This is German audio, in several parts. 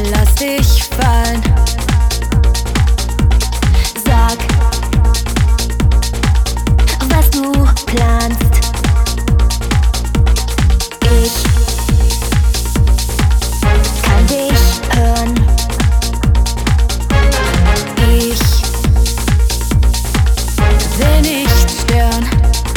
lass dich fallen. Sag, was du planst. Ich kann dich hören. Ich will nicht stören.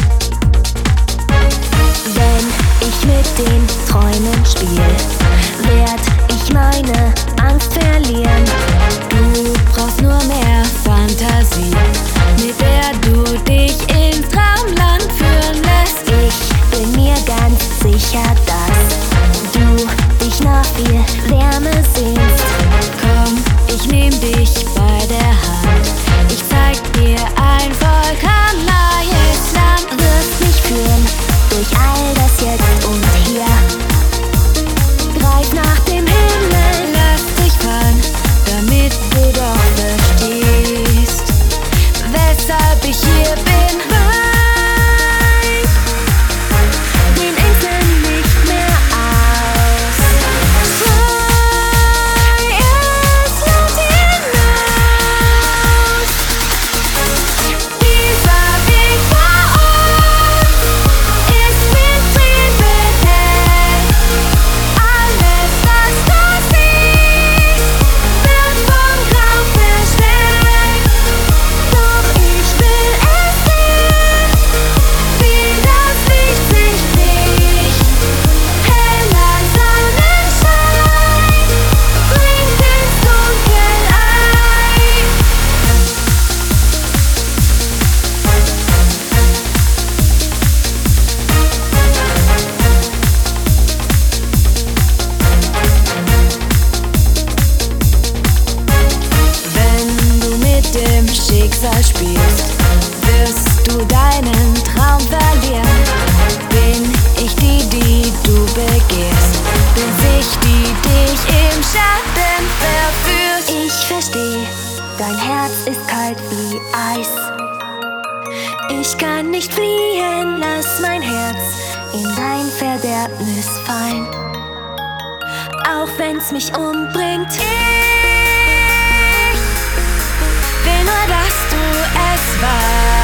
Wenn ich mit den Träumen spiel, werd ich meine Angst verlieren. Du brauchst nur mehr Fantasie, mit der du dich ins Traumland führen lässt. Ich bin mir ganz sicher, dass du dich nach viel Wärme sehnst. Komm, ich nehm dich bei der Hand. Ich zeig dir ein vollkommen neues Land. Wirst mich führen durch all das Jetzt und Hier. Greif nach dem Himmel, Lass dich fallen, damit du doch verstehst, weshalb ich hier bin. den Inseln nicht mehr aus. Freies Land hinaus. Dieser Weg vor uns ist mit Tränen bedeckt. Alles, was du siehst, wird vom Grau versteckt. Doch ich will es sehen, wie das Licht sich bricht. Heller Sonnenschein bringt ins Dunkel ein. Wenn du mit dem Schicksal spielst, wirst du deinen Traum verlieren. Bin ich die du begehrst, bin ich die dich im Schatten verführt. Ich versteh, dein Herz ist kalt wie Eis. Ich kann nicht fliehen, lass mein Herz in dein Verderbnis fallen. Auch wenn's mich umbringt. Ich will nur, dass du es weißt.